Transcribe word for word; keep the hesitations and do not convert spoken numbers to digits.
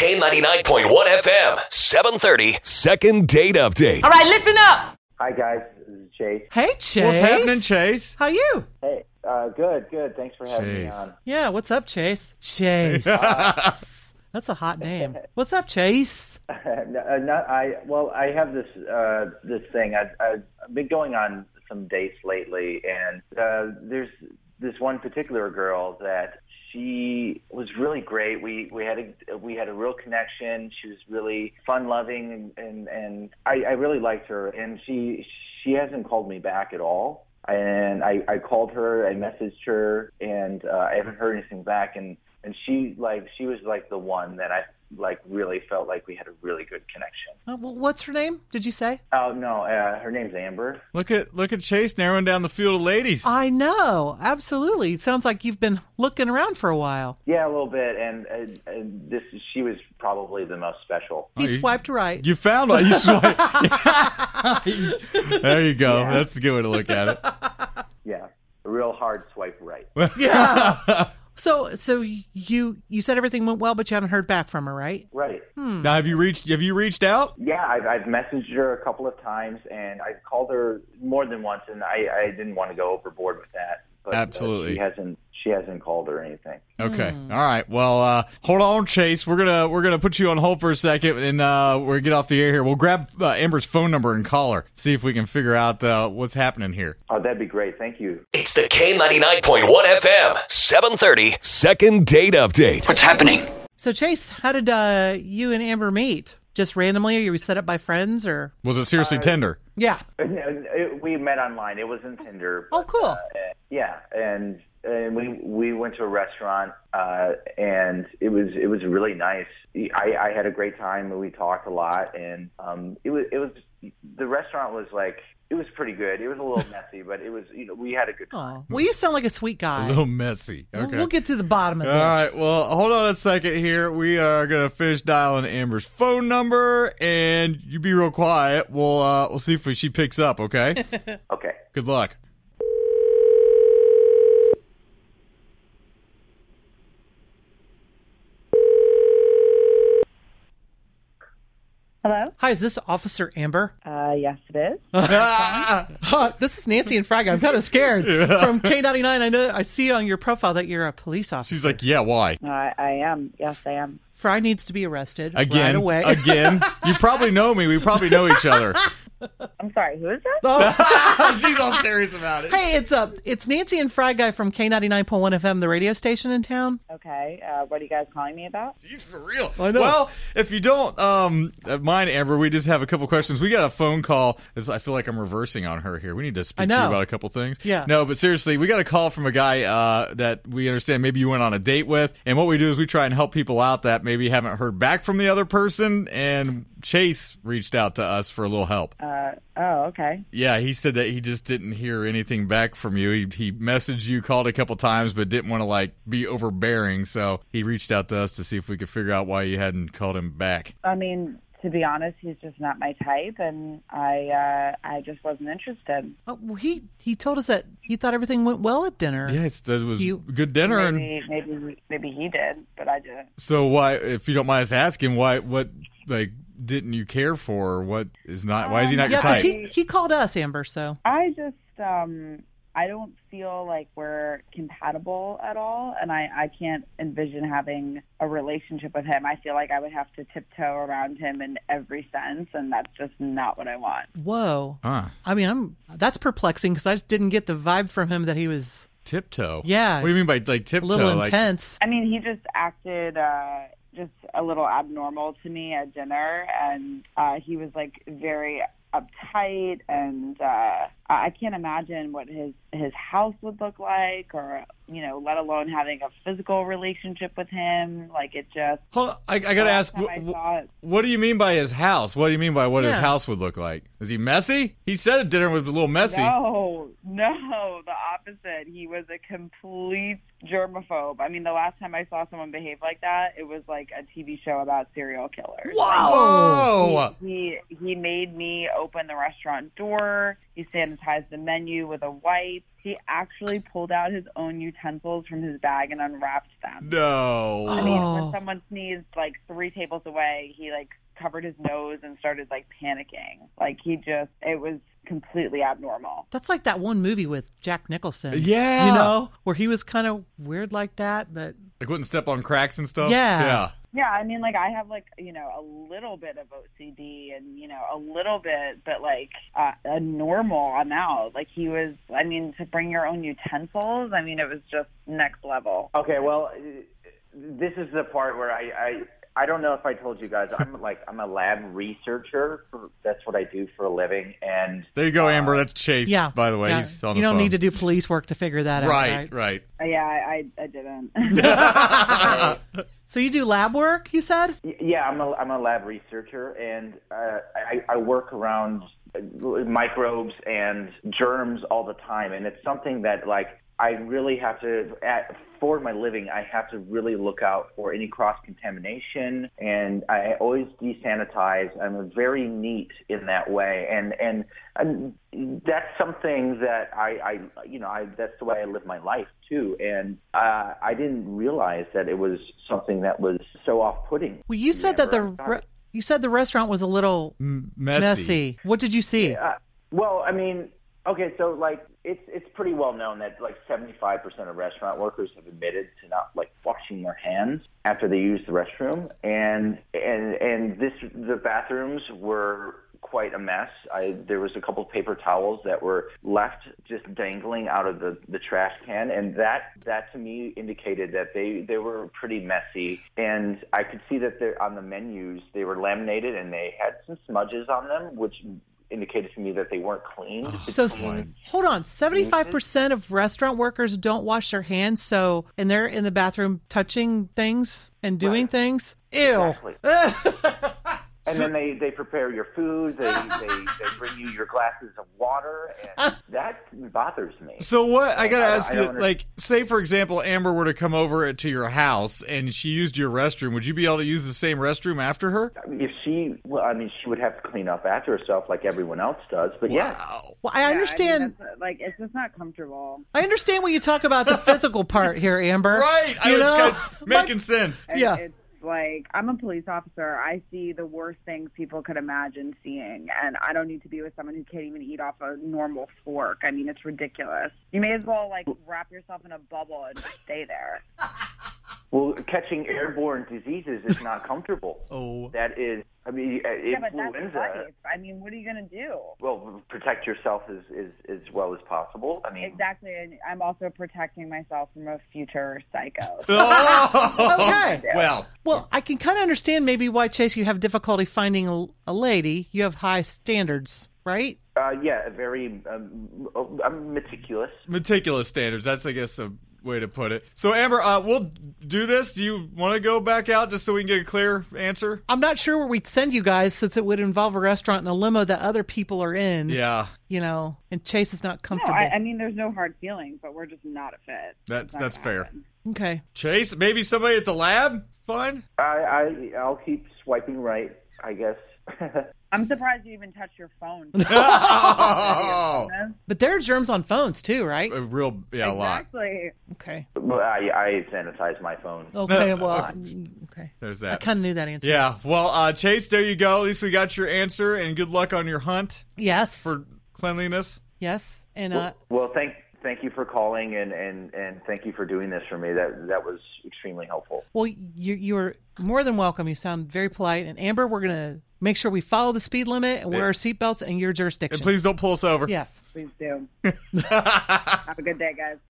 K ninety-nine point one F M, seven thirty, second date update. All right, listen up. Hi, guys. This is Chase. Hey, Chase. What's happening, Chase? How you? Hey, uh, good, good. Thanks for having Chase. me on. Yeah, what's up, Chase? Chase. That's a hot name. What's up, Chase? no, uh, not, I well, I have this uh, this thing. I, I've been going on some dates lately, and uh, there's this one particular girl that she was really great. We we had a we had a real connection. She was really fun loving, and and, and I, I really liked her. And she she hasn't called me back at all. And I, I called her, I messaged her, and uh, I haven't heard anything back. And, and she like she was like the one that I like really felt like we had a really good connection. Uh, well, what's her name? Did you say? Oh no, uh, her name's Amber. Look at look at Chase narrowing down the field of ladies. I know, absolutely. Sounds like you've been looking around for a while. Yeah, a little bit, and, uh, and this she was probably the most special. He Oh, you- swiped right. You found one. You swipe. There you go. Yeah. That's a good way to look at it. Yeah, a real hard swipe right. Yeah. So, so you you said everything went well, but you haven't heard back from her, right? Right. Now, have you reached? Have you reached out? Yeah, I've, I've messaged her a couple of times, and I've called her more than once, and I, I didn't want to go overboard with that. But, Absolutely. Uh, she hasn't she hasn't called or anything. Okay. All right. Well, uh, hold on, Chase. We're gonna we're gonna put you on hold for a second, and uh, we're gonna get off the air here. We'll grab uh, Amber's phone number and call her. See if we can figure out uh, what's happening here. Oh, that'd be great. Thank you. It's the K ninety-nine point one F M, seven thirty, second date update. What's happening? So, Chase, how did uh, you and Amber meet? Just randomly, or you were set up by friends, or? Was it seriously Tinder? Yeah. And, and it, we met online. It wasn't Tinder. Oh, cool. Uh, yeah, and and we we went to a restaurant, uh, and it was it was really nice. I, I had a great time, and we talked a lot, and um, it was it was the restaurant was like. It was pretty good. It was a little messy, but it was, you know, we had a good time. Oh, well, you sound like a sweet guy. A little messy. Okay. We'll, we'll get to the bottom of All this. right. Well, hold on a second here. We are gonna finish dialing Amber's phone number, and you be real quiet. We'll uh, we'll see if she picks up. Okay. Okay. Good luck. Hello? Hi, is this Officer Amber? Uh, yes, it is. Huh, this is Nancy and Fraga. I'm kind of scared. From K ninety-nine, I know I see on your profile that you're a police officer. She's like, yeah. Why? No, I, I am. Yes, I am. Fry needs to be arrested Again. right away. Again. You probably know me. We probably know each other. I'm sorry, who is that? She's all serious about it. Hey, it's uh, it's Nancy and Fry Guy from K ninety-nine point one F M, the radio station in town. Okay, uh, what are you guys calling me about? She's for real. I know. Well, if you don't um, mind, Amber, we just have a couple questions. We got a phone call. I feel like I'm reversing on her here. We need to speak I to you know. about a couple things. Yeah. No, but seriously, we got a call from a guy uh, that we understand maybe you went on a date with. And what we do is we try and help people out that maybe haven't heard back from the other person. And Chase reached out to us for a little help. Uh, oh, okay. Yeah, he said that he just didn't hear anything back from you. He, he messaged you, called a couple times, but didn't want to like be overbearing. So he reached out to us to see if we could figure out why you hadn't called him back. I mean, to be honest, he's just not my type, and I, uh, I just wasn't interested. Oh, well, he he told us that he thought everything went well at dinner. Yeah, it's, it was You- a good dinner. And Maybe, maybe, maybe he did, but I didn't. so why, if you don't mind us asking, why, what, like, didn't you care for? Or what is not, why is he not Yeah, your 'cause type? he he called us, Amber. So I just, um, I don't feel like we're compatible at all, and I, I can't envision having a relationship with him. I feel like I would have to tiptoe around him in every sense, and that's just not what I want. whoa. Huh. I mean, I'm that's perplexing because I just didn't get the vibe from him that he was Tiptoe? Yeah. What do you mean by like a tiptoe? little Like, intense. I mean, he just acted uh, just a little abnormal to me at dinner, and uh, he was like very uptight, and uh, I can't imagine what his his house would look like, or you know, let alone having a physical relationship with him. Like it just. hold on, I, I gotta the ask, last time I wh- saw it- what do you mean by his house? What do you mean by what his Yeah. house would look like? Is he messy? He said at dinner was a little messy. No, no, the opposite. He was a complete germaphobe. I mean, the last time I saw someone behave like that, it was like a T V show about serial killers. Whoa! He he made me open the restaurant door. He sanitized the menu with a wipe. He actually pulled out his own utensils from his bag and unwrapped them. No. I mean, Oh. when someone sneezed like three tables away, he like covered his nose and started like panicking. Like he just, it was completely abnormal. That's like that one movie with Jack Nicholson. Yeah. You know, where he was kind of weird like that, but Like wouldn't step on cracks and stuff? Yeah. Yeah. Yeah, I mean, like I have like, you know, a little bit of O C D and, you know, a little bit, but like uh, a normal amount. Like he was, I mean, to bring your own utensils, I mean, it was just next level. Okay, well, this is the part where I, I I don't know if I told you guys. I'm like I'm a lab researcher. For, that's what I do for a living. And There you go, Amber. That's Chase, yeah. by the way. yeah. He's on you the don't phone. need to do police work to figure that Right, out, right? right. Uh, yeah, I, I, I didn't. So you do lab work, you said? Y- Yeah, I'm a I'm a lab researcher, and uh, I, I work around microbes and germs all the time, and it's something that like I really have to at, for my living. I have to really look out for any cross contamination, and I always desanitize. I'm very neat in that way, and and, and that's something that I, I you know I that's the way I live my life too, and uh, I didn't realize that it was something that was so off-putting. Well, you said that the Never. re- you said the restaurant was a little M- messy. messy. What did you see? Uh, well, I mean, okay, so like it's it's pretty well known that like seventy-five percent of restaurant workers have admitted to not like washing their hands after they use the restroom, and and and this the bathrooms were quite a mess. I there was a couple of paper towels that were left just dangling out of the, the trash can, and that that to me indicated that they, they were pretty messy. And I could see that they're on the menus they were laminated and they had some smudges on them, which indicated to me that they weren't cleaned. So s- hold on, seventy-five percent of restaurant workers don't wash their hands, so and they're in the bathroom touching things and doing Right. things. Ew. Exactly. And then they, they prepare your food, they, they they bring you your glasses of water, and that bothers me. So what, I gotta I- ask I you, don't like, say for example, Amber were to come over to your house and she used your restroom, would you be able to use the same restroom after her? If she, well, I mean, she would have to clean up after herself like everyone else does, but yeah. Wow. Well, I Yeah, understand. I mean, that's, like it's just not comfortable. I understand when you talk about the physical part here, Amber. Right, I You was know? it's making sense. And Yeah. It's like, I'm a police officer. I see the worst things people could imagine seeing, and I don't need to be with someone who can't even eat off a normal fork. I mean, it's ridiculous. You may as well, like, wrap yourself in a bubble and just stay there. Well, catching airborne diseases is not comfortable. Oh. That is, I mean, uh, Yeah, but that's influenza. life. I mean, what are you going to do? Well, protect yourself as, as, as well as possible. I mean, Exactly, and I'm also protecting myself from a future psycho. Oh. Okay. Well, Well, I can kind of understand maybe why, Chase, you have difficulty finding a, a lady. You have high standards, right? uh, yeah, very um, I'm meticulous. meticulous standards. That's, I guess, a way to put it. So, Amber, uh, we'll do this. Do you want to go back out just so we can get a clear answer? I'm not sure where we'd send you guys since it would involve a restaurant and a limo that other people are in. Yeah, You know, and Chase is not No, comfortable. I, I mean, there's no hard feelings, but we're just not a fit. that's It's not that's gonna fair. happen. Okay. Chase, maybe somebody at the lab? Fine. I, I I'll keep swiping right, I guess. I'm surprised you even touched your phone. Oh, But there are germs on phones too, right? a real, yeah, a lot. Exactly. Okay. Well, I, I sanitize my phone. Okay, well, I- okay. There's I that. kind of knew that answer. Yeah, well, uh, Chase, there you go. At least we got your answer, and good luck on your hunt Yes. for cleanliness. yes. And uh, Well, thank thank you for calling, and, and, and thank you for doing this for me. That that was extremely helpful. well, you you are more than welcome. You sound very polite. And Amber, we're gonna make sure we follow the speed limit and wear Yeah. our seatbelts in your jurisdiction. And please don't pull us over. Yes. Please do. Have a good day, guys.